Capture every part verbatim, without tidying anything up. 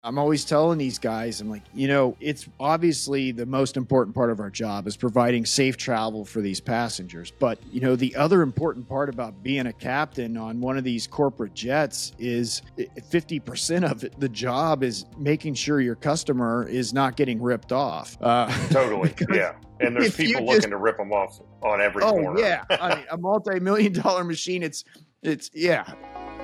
I'm always telling these guys, I'm like, you know, it's obviously the most important part of our job is providing safe travel for these passengers. But, you know, the other important part about being a captain on one of these corporate jets is fifty percent of it, the job is making sure your customer is not getting ripped off. Uh, totally. Yeah. And there's people looking just, to rip them off on every oh, corner. Oh, yeah. I mean, a multi-million dollar machine, it's, it's, yeah.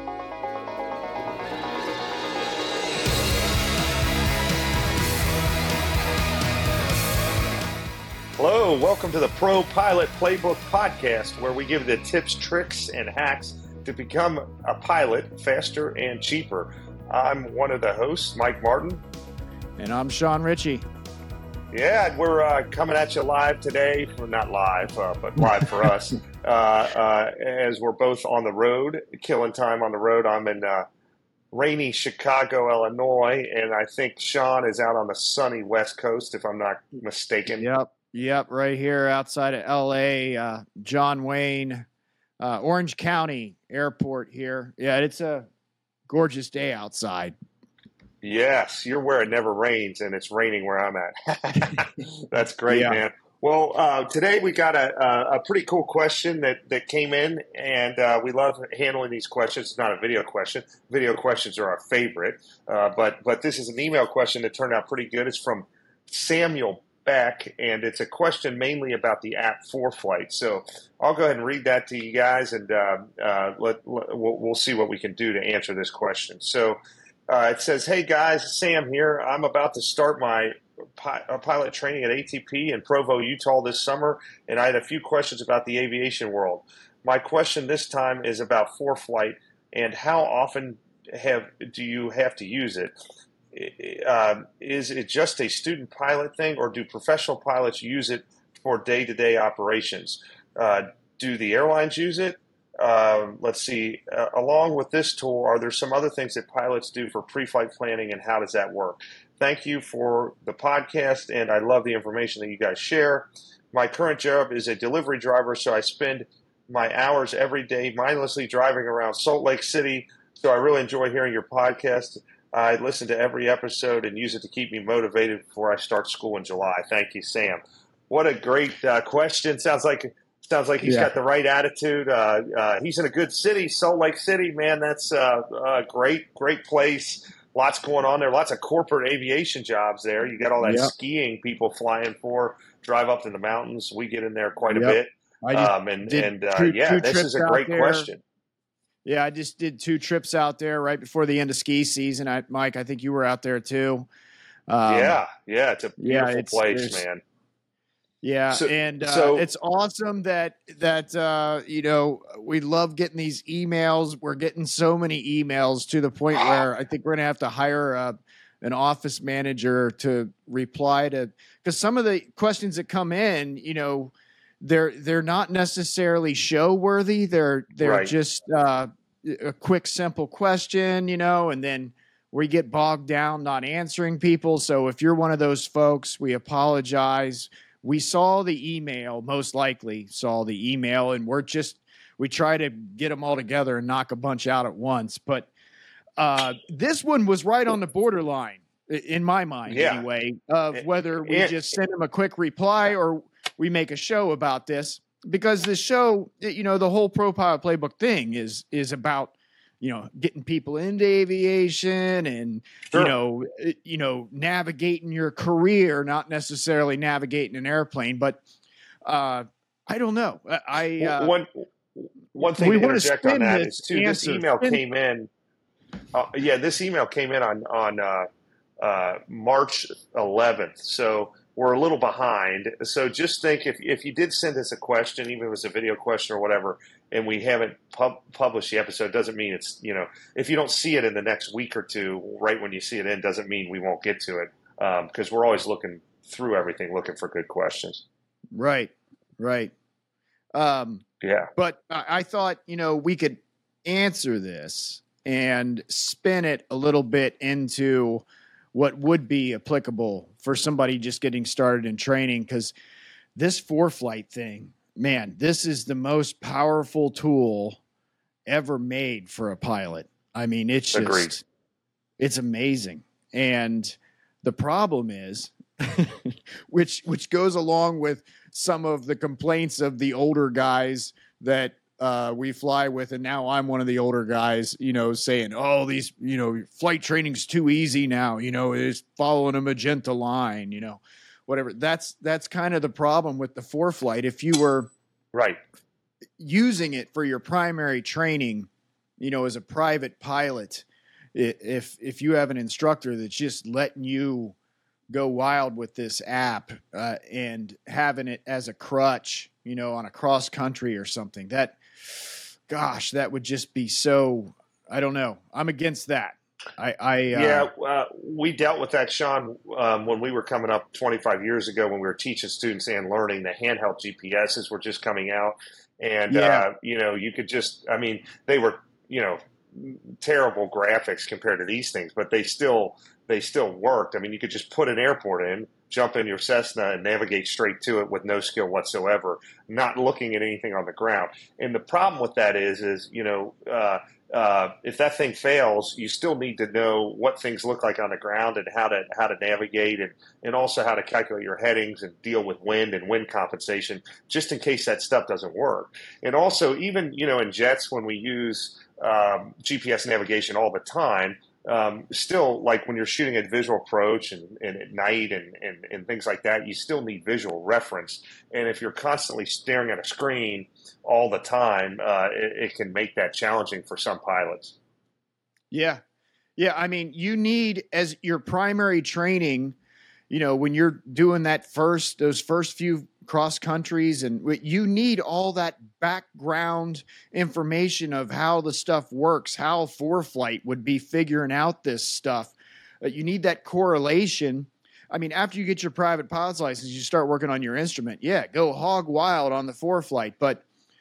Hello, welcome to the Pro Pilot Playbook Podcast, where we give the tips, tricks, and hacks to become a pilot faster and cheaper. I'm one of the hosts, Mike Martin. And I'm Sean Ritchie. Yeah, we're uh, coming at you live today. Well, not live, uh, but live for us, uh, uh, as we're both on the road, killing time on the road. I'm in uh, rainy Chicago, Illinois, and I think Sean is out on the sunny West Coast, if I'm not mistaken. Yep. Yep, right here outside of L A, uh, John Wayne, uh, Orange County Airport here. Yeah, it's a gorgeous day outside. Yes, you're where it never rains, and it's raining where I'm at. That's great, yeah. man. Well, uh, today we got a, a, a pretty cool question that, that came in, and uh, we love handling these questions. It's not a video question. Video questions are our favorite, uh, but but this is an email question that turned out pretty good. It's from Samuel Back, and it's a question mainly about the app ForeFlight. So I'll go ahead and read that to you guys, and uh, uh, let, let, we'll, we'll see what we can do to answer this question. So uh, it says, "Hey guys, Sam here. I'm about to start my pi- pilot training at A T P in Provo, Utah this summer, and I had a few questions about the aviation world. My question this time is about ForeFlight and how often have do you have to use it? Uh, is it just a student pilot thing, or do professional pilots use it for day-to-day operations? Uh, do the airlines use it? Uh, let's see. Uh, along with this tool, are there some other things that pilots do for pre-flight planning, and how does that work? Thank you for the podcast, and I love the information that you guys share. My current job is a delivery driver, so I spend my hours every day mindlessly driving around Salt Lake City, so I really enjoy hearing your podcast. I listen to every episode and use it to keep me motivated before I start school in July. Thank you, Sam." What a great uh, question. Sounds like sounds like he's yeah. got the right attitude. Uh, uh, he's in a good city, Salt Lake City, man. That's uh, a great, great place. Lots going on there. Lots of corporate aviation jobs there. You got all that yep. skiing people flying for, drive up to the mountains. We get in there quite yep. a bit. I just um, and did and uh, two, yeah, two this is a great there. question. Yeah, I just did two trips out there right before the end of ski season. I, Mike, I think you were out there too. Um, yeah, yeah, it's a beautiful yeah, it's, place, man. Yeah, so, and uh, so, it's awesome that that uh, you know, we love getting these emails. We're getting so many emails to the point where I think we're gonna have to hire uh, an office manager to reply to, because some of the questions that come in, you know, they're they're not necessarily show worthy. They're they're right. just uh, a quick, simple question, you know, and then we get bogged down not answering people. So if you're one of those folks, we apologize. We saw the email, most likely saw the email, and we're just we try to get them all together and knock a bunch out at once. But uh, this one was right on the borderline, in my mind, yeah. anyway, of whether we it, just send them a quick reply or we make a show about this, because the show, you know, the whole Pro Pilot Playbook thing is, is about, you know, getting people into aviation and, sure. you know, you know, navigating your career, not necessarily navigating an airplane, but uh, I don't know. I, uh, one, one thing to interject on that is too, this email spin- came in. Uh, yeah, this email came in on, on uh, uh, March eleventh. So we're a little behind. So just think, if if you did send us a question, even if it was a video question or whatever, and we haven't pub- published the episode, doesn't mean it's, you know, if you don't see it in the next week or two, right when you see it in, doesn't mean we won't get to it, because um, we're always looking through everything, looking for good questions. Right, right. Um, yeah. But I, I thought, you know, we could answer this and spin it a little bit into what would be applicable for somebody just getting started in training. Because this ForeFlight thing, man, this is the most powerful tool ever made for a pilot. I mean, it's just, Agreed. it's amazing. And the problem is, which which goes along with some of the complaints of the older guys that uh, we fly with, and now I'm one of the older guys, you know, saying, "Oh, these, you know, flight training's too easy now. You know, it's following a magenta line. You know, whatever." That's that's kind of the problem with the ForeFlight. If you were right using it for your primary training, you know, as a private pilot, if if you have an instructor that's just letting you go wild with this app uh, and having it as a crutch, you know, on a cross country or something, that, gosh, that would just be so, I don't know. I'm against that. I, I uh, yeah, uh, we dealt with that, Sean, um, when we were coming up twenty-five years ago, when we were teaching students and learning. The handheld G P S's were just coming out, and yeah. uh, you know, you could just, I mean, they were, you know, terrible graphics compared to these things, but they still they still worked. I mean, you could just put an airport in, jump in your Cessna, and navigate straight to it with no skill whatsoever, not looking at anything on the ground. And the problem with that is, is you know, uh, uh, if that thing fails, you still need to know what things look like on the ground and how to how to navigate, and and also how to calculate your headings and deal with wind and wind compensation, just in case that stuff doesn't work. And also, even you know, in jets, when we use um, G P S navigation all the time, Um, still, like when you're shooting at visual approach and, and at night and, and, and things like that, you still need visual reference. And if you're constantly staring at a screen all the time, uh, it, it can make that challenging for some pilots. Yeah. Yeah. I mean, you need, as your primary training, you know, when you're doing that first, those first few cross countries, and you need all that background information of how the stuff works, how ForeFlight would be figuring out this stuff. Uh, you need that correlation. I mean, after you get your private pilot's license, you start working on your instrument. Yeah, go hog wild on the ForeFlight. But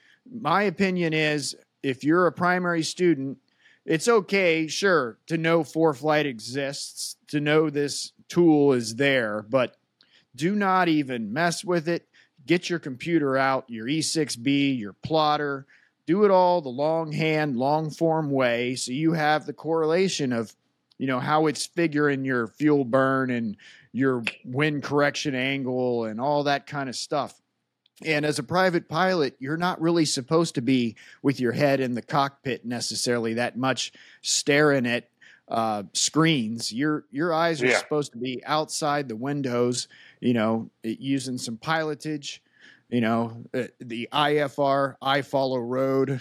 my opinion is, if you're a primary student, it's okay, sure, to know ForeFlight exists, to know this tool is there, but do not even mess with it. Get your computer out, your E six B, your plotter, do it all the longhand, long form way, so you have the correlation of, you know, how it's figuring your fuel burn and your wind correction angle and all that kind of stuff. And as a private pilot, you're not really supposed to be with your head in the cockpit necessarily that much, staring at uh, screens. Your your eyes are Yeah. supposed to be outside the windows, you know, using some pilotage, you know, uh, the I F R, I follow road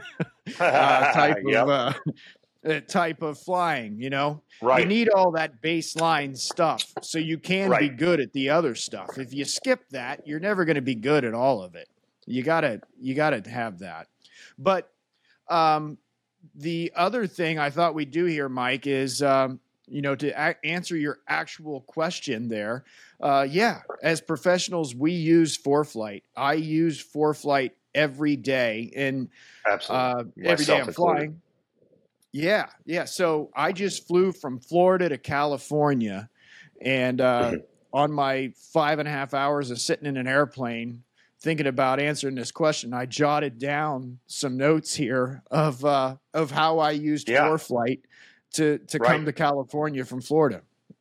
uh, type Yep. of uh, uh, type of flying. You know, Right. you need all that baseline stuff so you can be Right. good at the other stuff. If you skip that, you're never going to be good at all of it. You gotta you gotta have that. But um, the other thing I thought we'd do here, Mike, is, um, you know, to a- answer your actual question there. Uh, yeah, as professionals, we use ForeFlight. I use ForeFlight every day, and Absolutely. uh, every day I'm Myself included. flying. Yeah, yeah. So I just flew from Florida to California, and uh, on my five and a half hours of sitting in an airplane, thinking about answering this question, I jotted down some notes here of uh, of how I used Yeah. ForeFlight to to Right. come to California from Florida.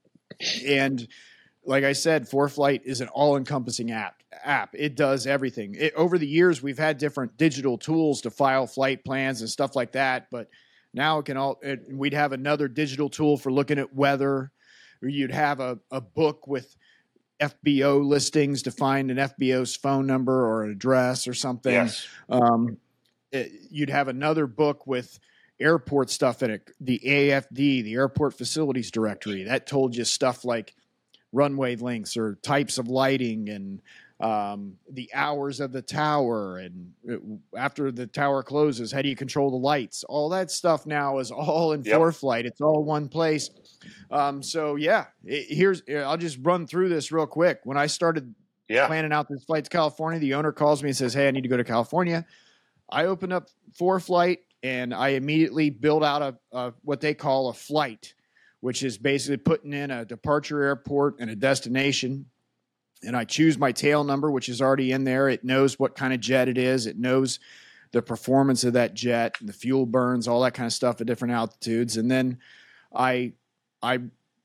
And like I said, ForeFlight is an all-encompassing app. App. It does everything. It, over the years, we've had different digital tools to file flight plans and stuff like that, but now it can all. It, we'd have another digital tool for looking at weather, or you'd have a, a book with F B O listings to find an F B O's phone number or an address or something. Yes. Um, it, you'd have another book with airport stuff in it, the A F D, the Airport Facilities Directory, that told you stuff like runway lengths or types of lighting and um, the hours of the tower. And it, after the tower closes, how do you control the lights? All that stuff now is all in Yep. ForeFlight. It's all one place. Um, so yeah, it, here's, I'll just run through this real quick. When I started Yeah. planning out this flight to California, the owner calls me and says, "Hey, I need to go to California." I open up ForeFlight and I immediately build out a, a what they call a flight, which is basically putting in a departure airport and a destination. And I choose my tail number, which is already in there. It knows what kind of jet it is. It knows the performance of that jet, the fuel burns, all that kind of stuff at different altitudes. And then I I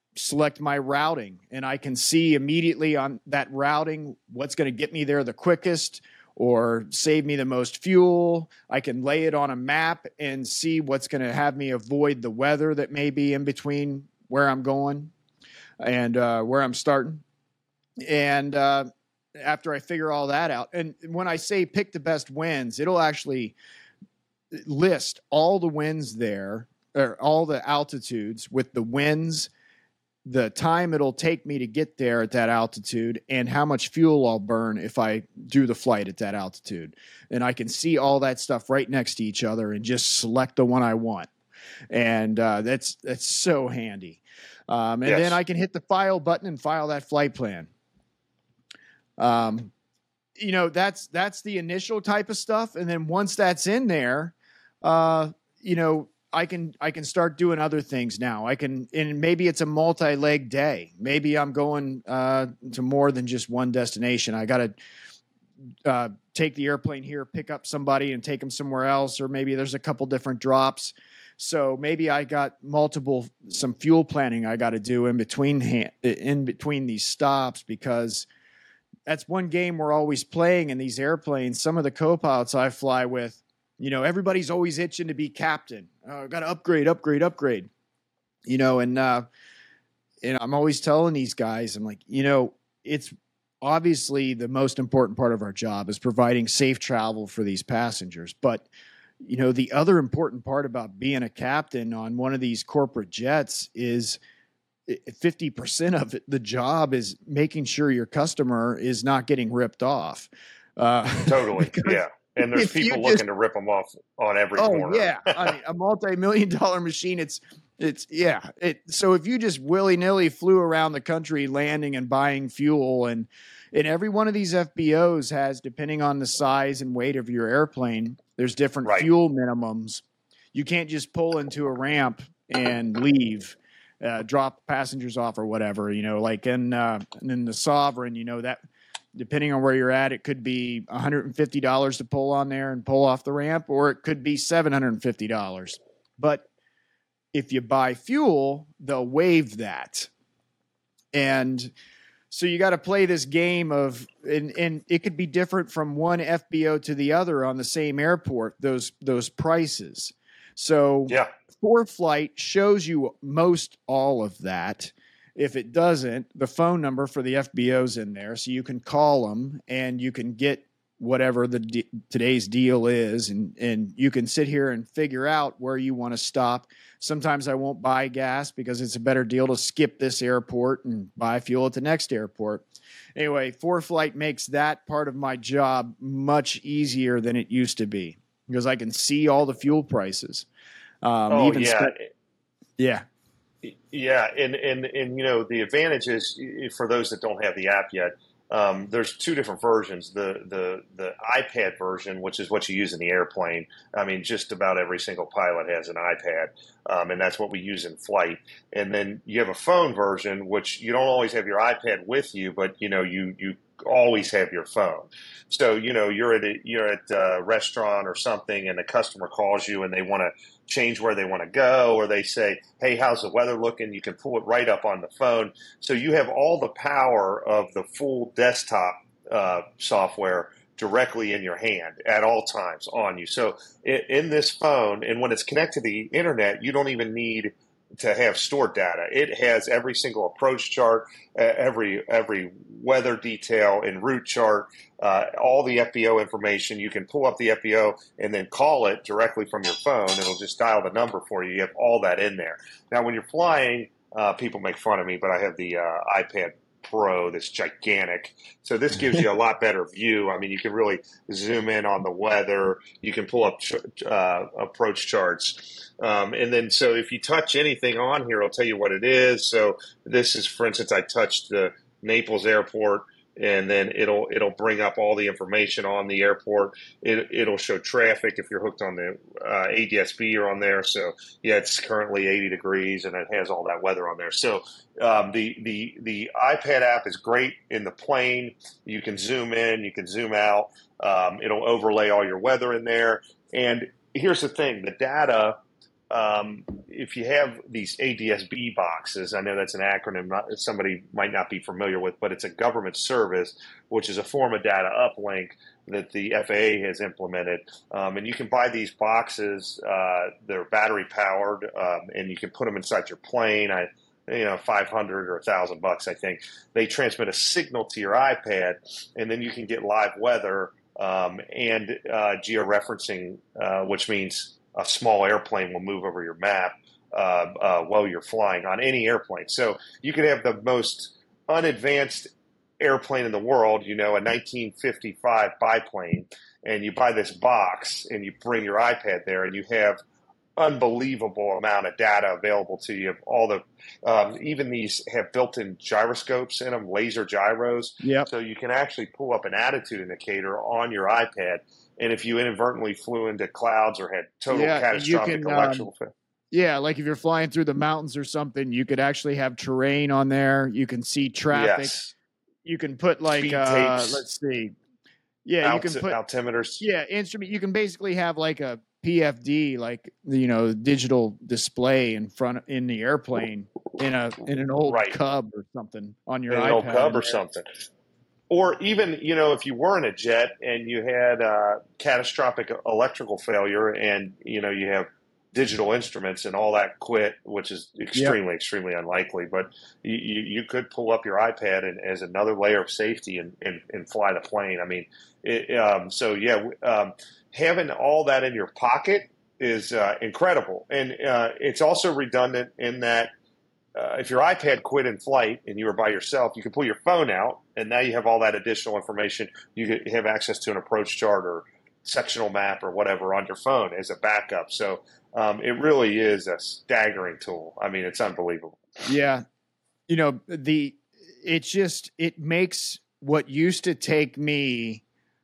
select my routing, and I can see immediately on that routing what's going to get me there the quickest or save me the most fuel. I can lay it on a map and see what's going to have me avoid the weather that may be in between where I'm going and uh, where I'm starting. And uh, after I figure all that out, and when I say pick the best winds, it'll actually list all the winds there, or all the altitudes with the winds, the time it'll take me to get there at that altitude, and how much fuel I'll burn if I do the flight at that altitude. And I can see all that stuff right next to each other and just select the one I want. And uh, that's that's so handy. Um, and yes. Then I can hit the file button and file that flight plan. Um, you know, that's that's the initial type of stuff. And then once that's in there, uh, you know, I can I can start doing other things now. I can, and maybe it's a multi-leg day. Maybe I'm going uh, to more than just one destination. I got to uh, take the airplane here, pick up somebody, and take them somewhere else. Or maybe there's a couple different drops. So maybe I got multiple some fuel planning I got to do in between hand, in between these stops, because that's one game we're always playing in these airplanes. Some of the co-pilots I fly with, you know, everybody's always itching to be captain. Uh, got to upgrade, upgrade, upgrade. You know, and uh, and I'm always telling these guys, I'm like, you know, it's obviously the most important part of our job is providing safe travel for these passengers. But, you know, the other important part about being a captain on one of these corporate jets is fifty percent of it, the job is making sure your customer is not getting ripped off. Uh, totally. Yeah. And there's people looking just, to rip them off on every oh, corner. Yeah. I mean, a multi-million dollar machine. It's, it's, yeah. It, so if you just willy nilly flew around the country landing and buying fuel, and, and every one of these F B Os has, depending on the size and weight of your airplane, there's different right. fuel minimums. You can't just pull into a ramp and leave. Uh, drop passengers off or whatever, you know, like in, uh, in the Sovereign, you know, that depending on where you're at, it could be one hundred fifty dollars to pull on there and pull off the ramp, or it could be seven hundred fifty dollars. But if you buy fuel, they'll waive that. And so you got to play this game of, and, and it could be different from one F B O to the other on the same airport, those, those prices. So yeah. ForeFlight shows you most all of that. If it doesn't, the phone number for the F B O's in there, so you can call them and you can get whatever the de- today's deal is, and and you can sit here and figure out where you want to stop. Sometimes I won't buy gas because it's a better deal to skip this airport and buy fuel at the next airport. Anyway, ForeFlight makes that part of my job much easier than it used to be, because I can see all the fuel prices. Um, oh, even yeah. Spe- yeah. Yeah. And, and, and, you know, the advantage is, for those that don't have the app yet, um, there's two different versions. The, the, the iPad version, which is what you use in the airplane. I mean, just about every single pilot has an iPad, um, and that's what we use in flight. And then you have a phone version, which you don't always have your iPad with you, but, you know, you, you, always have your phone. So, you know, you're at a, you're at a restaurant or something, and the customer calls you and they want to change where they want to go, or they say, hey, how's the weather looking? You can pull it right up on the phone. So you have all the power of the full desktop uh, software directly in your hand at all times on you. So in, in this phone, and when it's connected to the internet, you don't even need to have stored data. It has every single approach chart, uh, every every weather detail and route chart, uh, all the F B O information. You can pull up the F B O and then call it directly from your phone. It'll just dial the number for you. You have all that in there. Now, when you're flying, uh, people make fun of me, but I have the uh, iPad Pro that's gigantic. So this gives you a lot better view. I mean, you can really zoom in on the weather. You can pull up uh, approach charts. Um, and then, so if you touch anything on here, I'll tell you what it is. So this is, for instance, I touched the Naples airport, and then it'll it'll bring up all the information on the airport. It, it'll show traffic if you're hooked on the uh, A D S B, you're on there. So yeah, it's currently eighty degrees, and it has all that weather on there. So um, the the the iPad app is great in the plane. You can zoom in, you can zoom out. Um, it'll overlay all your weather in there. And here's the thing: the data um, if you have these A D S B boxes, I know that's an acronym not, somebody might not be familiar with, but it's a government service, which is a form of data uplink that the F A A has implemented. Um, and you can buy these boxes. Uh, they're battery powered, um, and you can put them inside your plane. I, you know, five hundred or a thousand bucks, I think. They transmit a signal to your iPad, and then you can get live weather um, and uh, georeferencing, uh, which means a small airplane will move over your map uh, uh, while you're flying on any airplane. So you could have the most unadvanced airplane in the world, you know, a nineteen fifty-five biplane, and you buy this box and you bring your iPad there and you have unbelievable amount of data available to you. All the, um, even these have built-in gyroscopes in them, laser gyros. Yep. So you can actually pull up an attitude indicator on your iPad. And if you inadvertently flew into clouds or had total yeah, catastrophic can, electrical um, failure. Yeah, like if you're flying through the mountains or something, you could actually have terrain on there. You can see traffic. Yes. You can put like, Speed uh, tapes. let's see. Yeah, Alti- you can put altimeters. Yeah, instrument. You can basically have like a P F D, like, you know, digital display in front in the airplane in a in an old Right. Cub or something on your in iPad. an old Cub or there. something. Or even, you know, if you were in a jet and you had uh, catastrophic electrical failure and, you know, you have digital instruments and all that quit, which is extremely, yep. extremely unlikely. But you, you, you could pull up your iPad and, as another layer of safety and, and, and fly the plane. I mean, it, um, so, yeah, um, having all that in your pocket is uh, incredible. And uh, it's also redundant in that Uh, if your iPad quit in flight and you were by yourself, you can pull your phone out, and now you have all that additional information. You could have access to an approach chart or sectional map or whatever on your phone as a backup. So um, it really is a staggering tool. I mean, it's unbelievable. Yeah. You know, the it just it makes what used to take me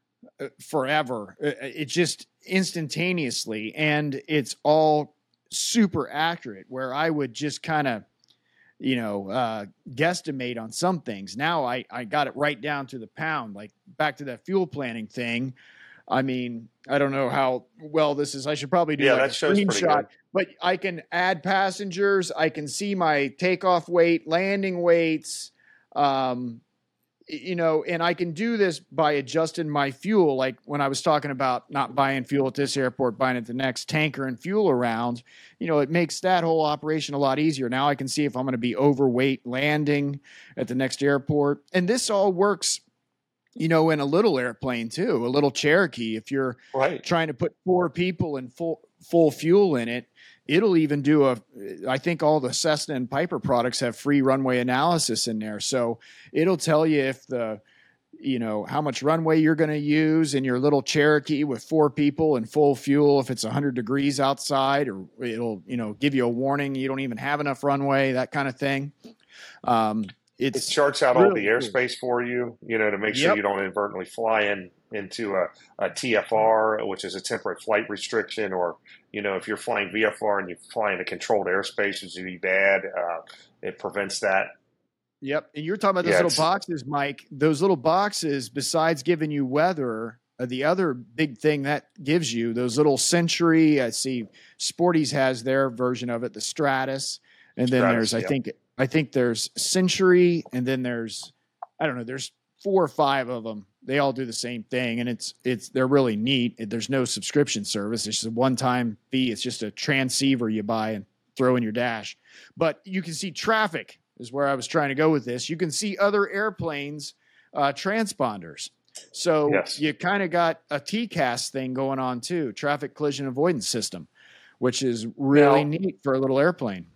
forever, it just instantaneously, and it's all super accurate, where I would just kind of you know, uh, guesstimate on some things. Now I, I got it right down to the pound, like back to that fuel planning thing. I mean, I don't know how well this is. I should probably do yeah, like that a shows screenshot, but I can add passengers. I can see my takeoff weight, landing weights, um, you know, and I can do this by adjusting my fuel. Like when I was talking about not buying fuel at this airport, buying at the next, tanker and fuel around, you know, it makes that whole operation a lot easier. Now I can see if I'm going to be overweight landing at the next airport. And this all works, you know, in a little airplane too, a little Cherokee. If you're right. trying to put four people and full, full fuel in it, it'll even do a, I think all the Cessna and Piper products have free runway analysis in there. So it'll tell you if the, you know, how much runway you're going to use in your little Cherokee with four people and full fuel, if it's one hundred degrees outside, or it'll, you know, give you a warning you don't even have enough runway, that kind of thing. Um, it's it charts out really all the airspace cool. for you, you know, to make sure yep. you don't inadvertently fly in into a, a T F R, which is a temporary flight restriction, or, you know, if you're flying V F R and you fly into controlled airspace, which would be bad, uh, it prevents that. Yep. And you're talking about those yeah, little boxes, Mike. Those little boxes, besides giving you weather, uh, the other big thing that gives you, those little Century, I see Sporty's has their version of it, the Stratus. And then Stratus, there's, I yep. think, I think there's Century, and then there's, I don't know, there's four or five of them. They all do the same thing, and it's it's they're really neat. There's no subscription service. It's just a one-time fee. It's just a transceiver you buy and throw in your dash. But you can see traffic is where I was trying to go with this. You can see other airplanes' uh, transponders. So yes. you kind of got a T C A S thing going on too, traffic collision avoidance system, which is really now, neat for a little airplane.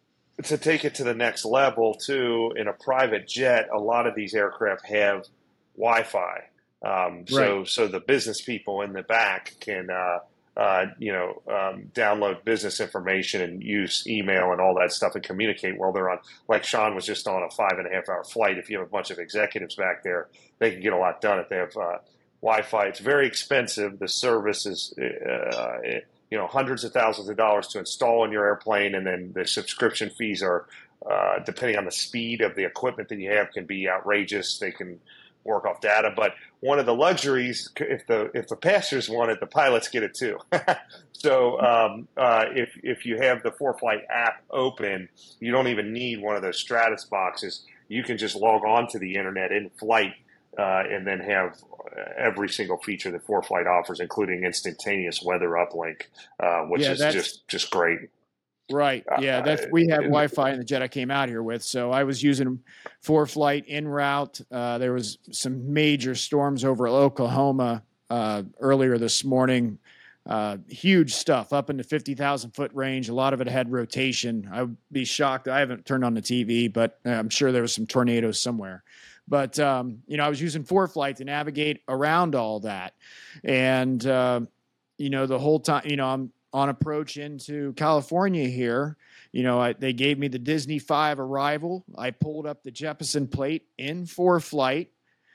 To take it to the next level too, in a private jet, a lot of these aircraft have Wi-Fi. Um, so, right. so the business people in the back can, uh, uh, you know, um, download business information and use email and all that stuff and communicate while they're on. Like Sean was just on a five and a half hour flight. If you have a bunch of executives back there, they can get a lot done if they have uh, Wi-Fi. It's very expensive. The service is, uh, it, you know, hundreds of thousands of dollars to install in your airplane, and then the subscription fees are, uh, depending on the speed of the equipment that you have, can be outrageous. They can work off data. But one of the luxuries, if the if the passengers want it, the pilots get it too. So um, uh, if if you have the ForeFlight app open, you don't even need one of those Stratus boxes. You can just log on to the internet in flight uh, and then have every single feature that ForeFlight offers, including instantaneous weather uplink, uh, which Yeah, is that's just just great. right. Yeah, that's Uh, we have Wi-Fi in the jet I came out here with, so I was using ForeFlight en route. Uh, there was some major storms over Oklahoma uh, earlier this morning. Uh, huge stuff up in the fifty thousand foot range. A lot of it had rotation. I would be shocked. I haven't turned on the T V, but I'm sure there was some tornadoes somewhere. But, um, you know, I was using ForeFlight to navigate around all that. And, uh, you know, the whole time, you know, I'm on approach into California here. You know, I, they gave me the Disney five arrival. I pulled up the Jeppesen plate in ForeFlight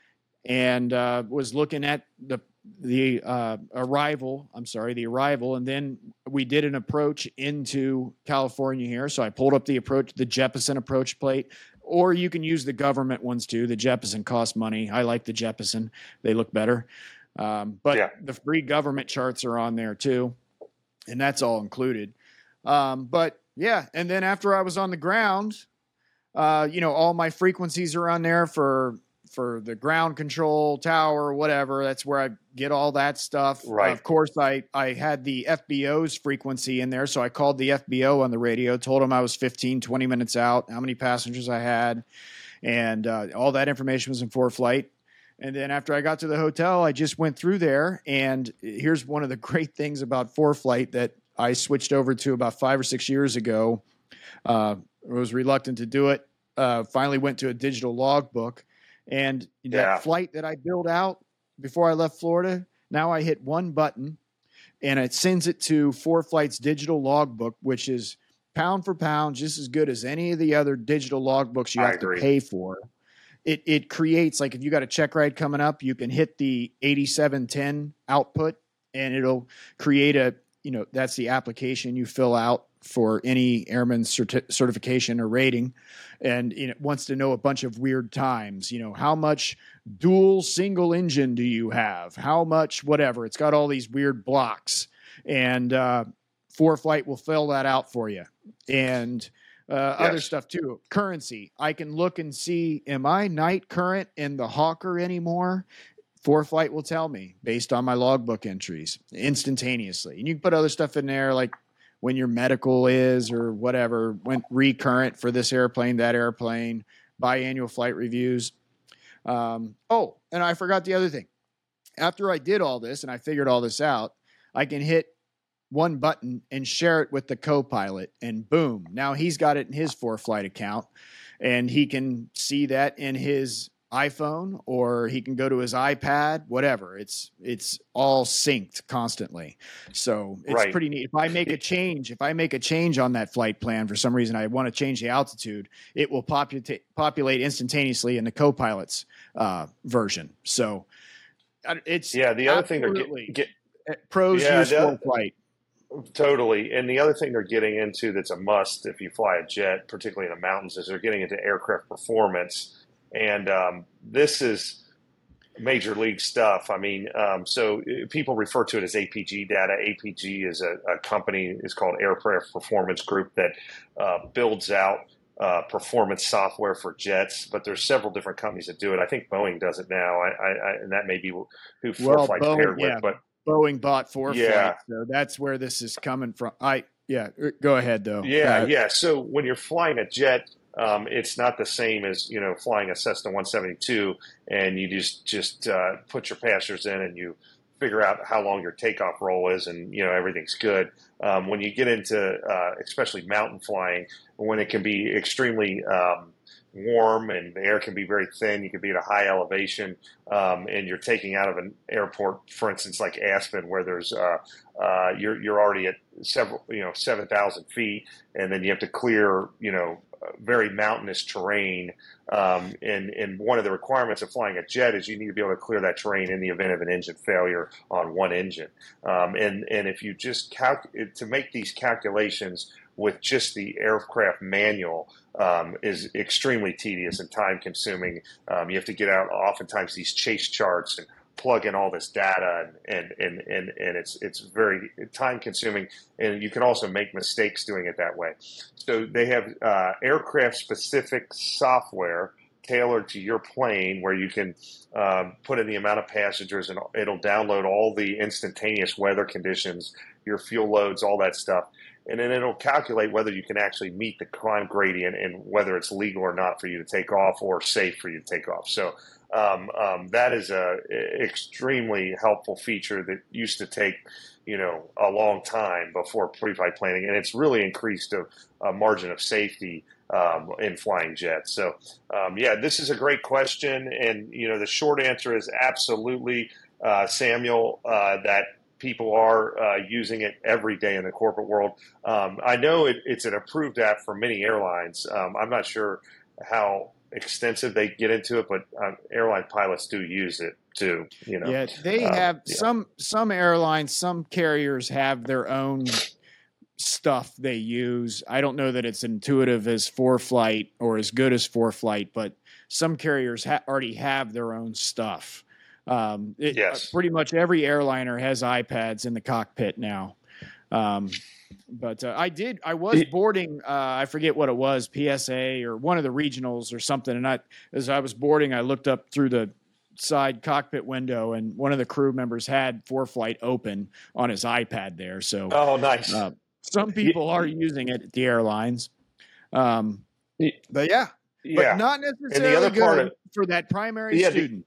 and uh, was looking at the the uh, arrival, I'm sorry, the arrival. And then we did an approach into California here. So I pulled up the approach, the Jeppesen approach plate, or you can use the government ones too. The Jeppesen cost money. I like the Jeppesen. They look better. Um, but yeah. The free government charts are on there too. And that's all included. Um, but yeah. And then after I was on the ground, uh, you know, all my frequencies are on there for, for the ground control tower, whatever. That's where I get all that stuff. Right. Uh, of course, I, I had the F B O's frequency in there. So I called the F B O on the radio, told them I was fifteen, twenty minutes out, how many passengers I had. And uh, all that information was in ForeFlight. And then after I got to the hotel, I just went through there. And here's one of the great things about ForeFlight that I switched over to about five or six years ago. Uh, I was reluctant to do it. Uh, finally went to a digital logbook. And that yeah. flight that I built out before I left Florida, now I hit one button and it sends it to ForeFlight's digital logbook, which is pound for pound just as good as any of the other digital logbooks you I have agree. to pay for. It it creates, like if you got a check ride coming up, you can hit the eighty-seven ten output and it'll create a, you know, that's the application you fill out for any airman certi- certification or rating. And you know, it wants to know a bunch of weird times, you know, how much dual single engine do you have? How much, whatever. It's got all these weird blocks and uh, ForeFlight will fill that out for you. And uh, yes. Other stuff too. Currency. I can look and see, am I night current in the Hawker anymore? ForeFlight will tell me based on my logbook entries instantaneously. And you can put other stuff in there like when your medical is or whatever, went recurrent for this airplane, that airplane, biannual flight reviews. Um, oh, and I forgot the other thing. After I did all this and I figured all this out, I can hit one button and share it with the co-pilot and boom, now he's got it in his ForeFlight account and he can see that in his iPhone or he can go to his iPad, whatever. It's it's all synced constantly. So it's right. pretty neat. If I make a change, if I make a change on that flight plan for some reason, I want to change the altitude, it will populate populate instantaneously in the co-pilot's uh, version. So it's yeah. The other thing they're get, get pros yeah, use ForeFlight. Totally. And the other thing they're getting into that's a must if you fly a jet, particularly in the mountains, is they're getting into aircraft performance. And um, this is major league stuff. I mean, um, so people refer to it as A P G data. A P G is a, a company, is called Aircraft Performance Group, that uh, builds out uh, performance software for jets. But there's several different companies that do it. I think Boeing does it now, I, I, and that may be who well, ForeFlight's Boeing, paired yeah. with. But Boeing bought ForeFlight, yeah. so that's where this is coming from. I yeah, go ahead though. Yeah, uh, yeah. So when you're flying a jet, um, it's not the same as you know flying a Cessna one seventy-two, and you just just uh, put your passengers in and you figure out how long your takeoff roll is, and you know everything's good. Um, when you get into uh, especially mountain flying, when it can be extremely um, warm and the air can be very thin, you can be at a high elevation, um, and you're taking out of an airport, for instance, like Aspen, where there's uh, uh, you're you're already at several you know seven thousand feet, and then you have to clear you know very mountainous terrain. Um, and, and one of the requirements of flying a jet is you need to be able to clear that terrain in the event of an engine failure on one engine. Um, and and if you just calc- to make these calculations with just the aircraft manual, um, is extremely tedious and time consuming. Um, you have to get out oftentimes these chase charts and plug in all this data, and and and and, and it's it's very time consuming, and you can also make mistakes doing it that way. So they have uh, aircraft specific software tailored to your plane, where you can um, put in the amount of passengers, and it'll download all the instantaneous weather conditions, your fuel loads, all that stuff. And then it'll calculate whether you can actually meet the climb gradient and whether it's legal or not for you to take off or safe for you to take off. So um, um, that is a extremely helpful feature that used to take, you know, a long time before pre-flight planning, and it's really increased a, a margin of safety um, in flying jets. So um, yeah, this is a great question, and you know, the short answer is absolutely, uh, Samuel, uh, that people are uh, using it every day in the corporate world. Um, I know it, it's an approved app for many airlines. Um, I'm not sure how extensive they get into it, but um, airline pilots do use it too. You know, yeah, they um, have yeah. some some airlines, some carriers have their own stuff they use. I don't know that it's intuitive as ForeFlight or as good as ForeFlight, but some carriers ha- already have their own stuff. Um, it, Yes. Pretty much every airliner has iPads in the cockpit now. Um, but uh, I did, I was boarding, uh, I forget what it was, P S A or one of the regionals or something. And I, as I was boarding, I looked up through the side cockpit window, and one of the crew members had ForeFlight open on his iPad there. So, Oh, nice. uh, some people are using it at the airlines. Um, but yeah, Yeah. but not necessarily And the other good part of- for that primary Yeah, the- student.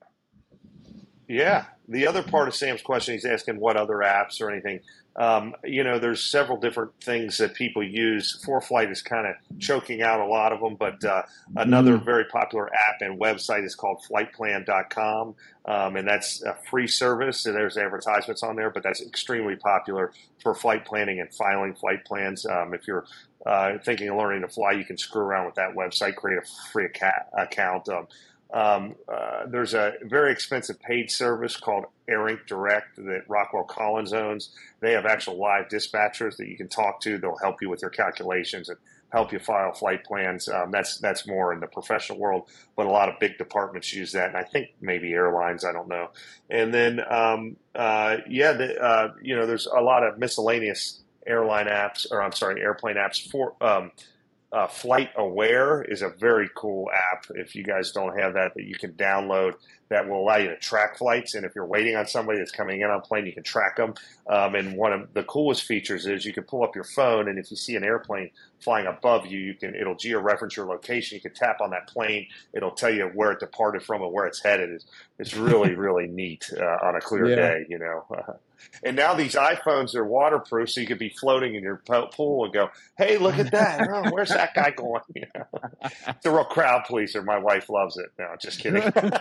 Yeah. The other part of Sam's question, he's asking what other apps or anything. Um, you know, there's several different things that people use. ForeFlight is kind of choking out a lot of them, but uh, another Mm. very popular app and website is called flight plan dot com, um, and that's a free service. So there's advertisements on there, but that's extremely popular for flight planning and filing flight plans. Um, if you're uh, thinking of learning to fly, you can screw around with that website, create a free ac- account. Um, Um, uh, there's a very expensive paid service called AirInc Direct that Rockwell Collins owns. They have actual live dispatchers that you can talk to. They'll help you with your calculations and help you file flight plans. Um, that's that's more in the professional world, but a lot of big departments use that, and I think maybe airlines. I don't know. And then, um, uh, yeah, the, uh, you know, there's a lot of miscellaneous airline apps, or I'm sorry, airplane apps for. Um, Uh, Flight Aware is a very cool app. If you guys don't have that, that you can download, that will allow you to track flights. And if you're waiting on somebody that's coming in on a plane, you can track them. Um, and one of the coolest features is you can pull up your phone, and if you see an airplane flying above you, you can it'll geo-reference your location. You can tap on that plane. It'll tell you where it departed from and where it's headed. It's, it's really, really neat uh, on a clear Yeah. day, you know. And now these iPhones are waterproof, so you could be floating in your pool and go, "Hey, look at that! Oh, where's that guy going?" You know? It's a real crowd pleaser. My wife loves it. No, just kidding.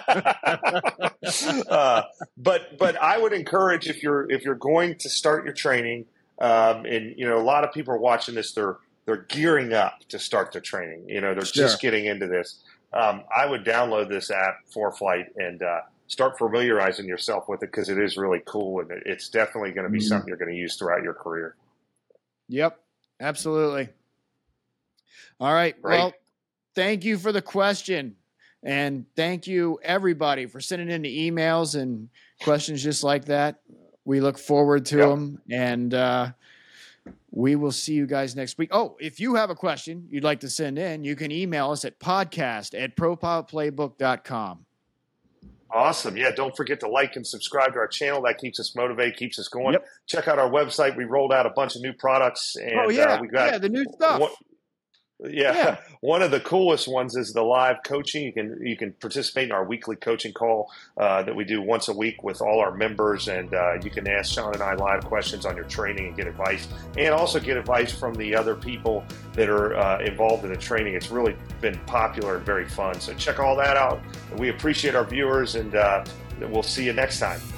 uh, but but I would encourage, if you're if you're going to start your training, um, and you know, a lot of people are watching this. They're they're gearing up to start their training. You know, they're Sure. just getting into this. Um, I would download this app, ForeFlight, and uh, start familiarizing yourself with it, because it is really cool, and it's definitely going to be Mhm. something you're going to use throughout your career. Yep, absolutely. All right. Right. Well, thank you for the question. And thank you, everybody, for sending in the emails and questions just like that. We look forward to Yep. them. And uh, we will see you guys next week. Oh, if you have a question you'd like to send in, you can email us at podcast at propilot playbook dot com. Awesome. Yeah, don't forget to like and subscribe to our channel. That keeps us motivated, keeps us going. Yep. Check out our website. We rolled out a bunch of new products. And, Oh, yeah. uh, we got yeah, the new stuff. One, yeah. Yeah. One of the coolest ones is the live coaching. You can you can participate in our weekly coaching call uh, that we do once a week with all our members, and uh, you can ask Sean and I live questions on your training and get advice, and also get advice from the other people that are uh, involved in the training. It's really been popular and very fun. So check all that out. We appreciate our viewers, and uh, we'll see you next time.